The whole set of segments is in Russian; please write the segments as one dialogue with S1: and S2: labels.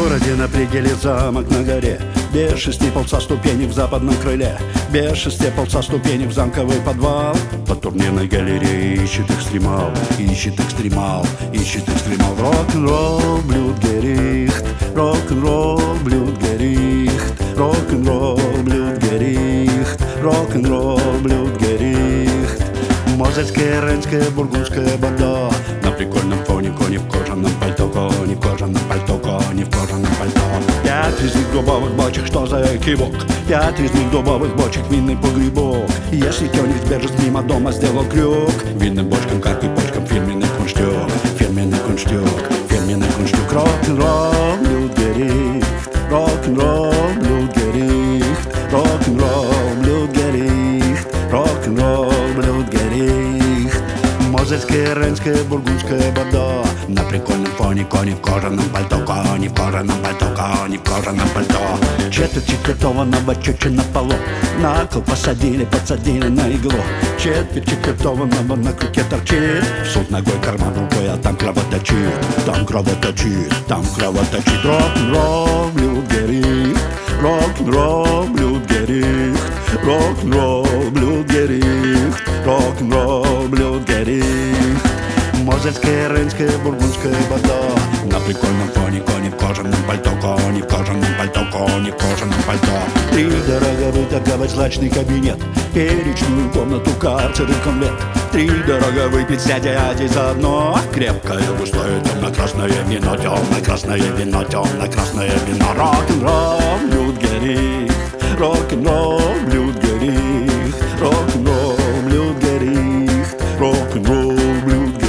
S1: городе на пределе замок на горе, без 6,5 ступенек в западном крыле, без 6,5 ступенек в замковый подвал. По турнирной галерее ищет экстремал, ищет экстремал, ищет экстремал. Рок-н-ролл, блюдгерихт, рок-н-ролл, блюдгерихт, рок-н-ролл, блюдгерихт, рок-н-ролл, блюдгерихт. Мозельское, рейнское, бургундское бордо. На прикольном фоне кони в кожаном пальто, кони в кожаном пальто, кони в кожаном пальто. 5 резных дубовых бочек, что за кивок? 5 резных дубовых бочек, винный погребок. Если тёник сбежит мимо дома, сделал крюк. Винным бочкам, как и почкам, фирменный кунштюк, фирменный кунштюк, фирменный кунштюк. Рок-н-ролл, блюдгерихт, рок-н-ролл, блюдгерихт, рок-н-ролл, блюдгерихт, рок-н-ролл, блюдгерихт. Мозельское, рейнское, бургундское бордо. На прикольном фоне кони в кожаном пальто, кони в кожаном пальто, кони в кожаном пальто. Четверть четвертованного чуча на полу, на кол посадили, подсадили на иглу. Четверть четвертованного на крюке торчит, суд ногой, карман рукой, а там кровоточит, там кровоточит, там кровоточит. Рок-н-ролл, блюдгерихт, рок-н-ролл, блюдгерихт, рок-н-ролл, блюдгерихт, рок-н-ролл, блюдгерихт. Мозельское, рейнское, бургундское бордо. На прикольном фоне кони в кожаном пальто, кони в кожаном пальто, кони в кожаном пальто. Три дорого выторговать злачный кабинет, перечную комнату, карцер и конвент. Три дорого выпить с дядей Адей заодно. Крепкое, густое, темно-красное вино, темно-красное вино, темно-красное вино. Рок-н-ролл, блюдгерихт, рок-н-ролл, блюдгерихт, рок-н-ролл, блюдгерихт, рок-н-ролл, блюдгерихт.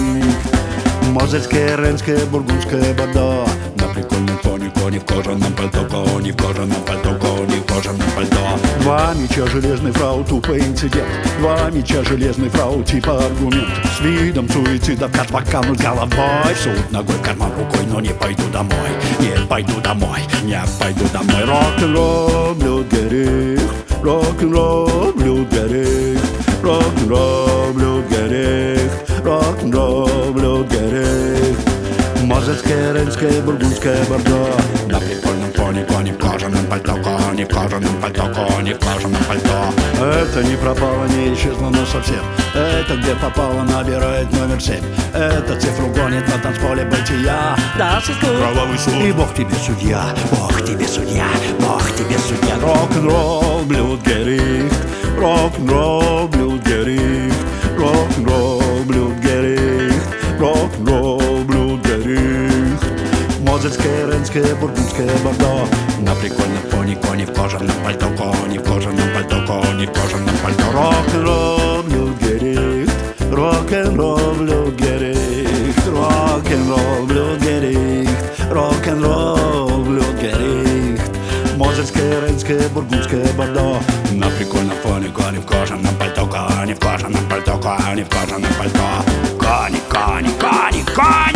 S1: Мозельское, рейнское, бургундское бордо. На прикольном фоне кони в кожаном пальто, кони в кожаном пальто, кони в кожаном пальто. Два меча железный, фрау, тупо инцидент. Два меча железный, фрау, типа аргумент. С видом суицида в катвака над головой. Суд ногой, карман рукой, но не пойду домой, не пойду домой, не пойду домой. Рок-н-ролл, блюдгерихт, рок-н-ролл, блюдгерихт, рок-н-ролл, блюдгерихт, рок-н-ролл, блюдгерихт. Мозельское, рейнское, бургундское бордо. На прикольном фоне кони в кожаном пальто, кони в кожаном пальто, кони в кожаном пальто. Это не пропало, не исчезло, но совсем. Это где попало, набирает номер 7. Это цифру гонит на танцполе бытия. Да, кровавый суд. И Бог тебе судья, Бог тебе судья, Бог тебе судья. Рок-н-ролл, блюдгерихт, рок-н-ролл, блюдгерихт, рок-н-ролл, блюдгерихт, рок-н-ролл, блюдгерихт. Мозельское, рейнское, бургундское бордо. На прикольном фоне кони в кожаном пальто, кони в кожаном пальто, кони в кожаном пальто. Рок-н-ролл, блюдгерихт, рок-н-ролл, блюдгерихт, рок-н-ролл, блюдгерихт, рок-н-ролл, блюдгерихт. Мозельское, рейнское, бургундское бордо. На прикольном фоне кони в кожаном пальто, кони в кожаном пальто, кони в кожаном пальто. Кони, кони, кони, кони.